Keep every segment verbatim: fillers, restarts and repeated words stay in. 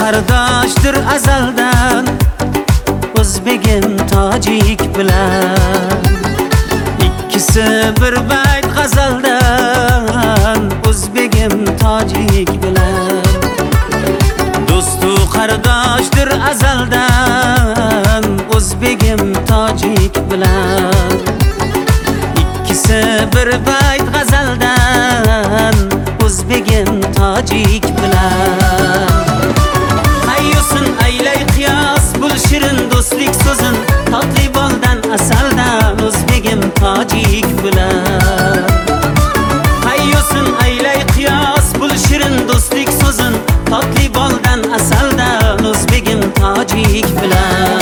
qardoshdir azaldan, o'zbegim tojik bilan. İkkisi bir bayt g'azaldan, o'zbegim tojik bilan. Do'stu qardoshdir azaldan, o'zbegim tojik bilan. İkkisi bir bayt g'azaldan, o'zbegim tojik bilan. Hayyusun aylay qiyos, bul shirin do'stlik so'zin, totli boldan asaldan, o'zbegim tojik bilan. Hayyusun aylay qiyos, bul shirin do'stlik so'zin, totli boldan asaldan, o'zbegim tojik bilan.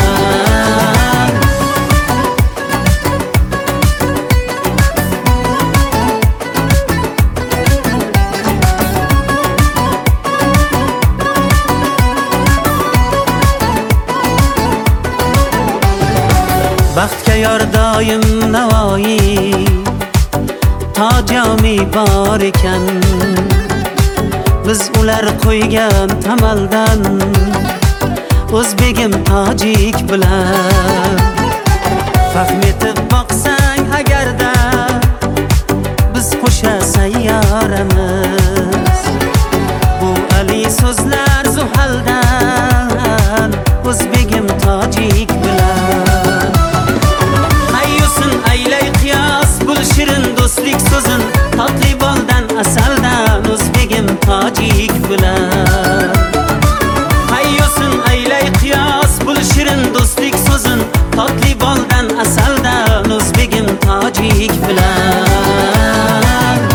Baxtga yor doim Navoiy, tojami bor ekan. Biz ular qo'ygan tamaldan, o'zbegim tojik bilan. Fahm etib boqsang agarda, biz qo'sha sayyoramiz. Bu ali so'zlar zuhaldan, o'zbegim tojik bilan. Hayyusun aylay qiyos, bul shirin do'stlik so'zin, totli boldan asaldan, o'zbegim tojik bilan. Hayyusun aylay qiyos, bul shirin do'stlik so'zin, totli boldan asaldan, o'zbegim tojik bilan.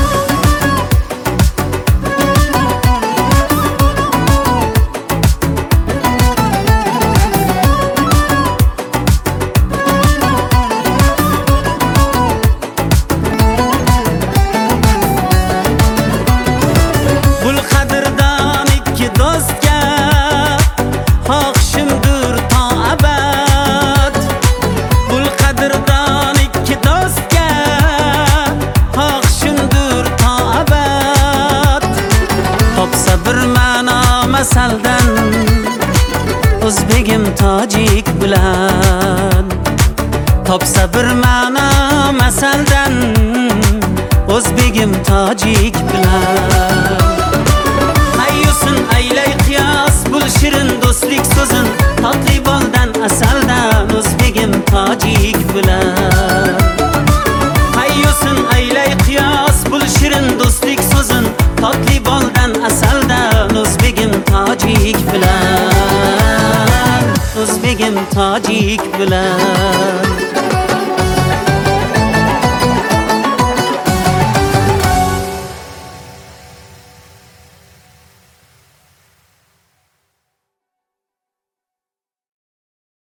Bul qadrdan ikki do'stga, xohishimdir to abad. Bul qadrdan ikki do'stga, xohishimdir to abad. Topsa bir ma'no masaldan, o'zbegim tojik bilan. Topsa bir ma'no masaldan, o'zbegim tojik bilan. Hayyusun aylay qiyos, bul shirin do'stlik so'zin, totli boldan asaldan, o'zbegim tojik bilan. Hayyusun aylay qiyos, bul shirin do'stlik so'zin, totli boldan asaldan, o'zbegim tojik bilan. O'zbegim tojik bilan.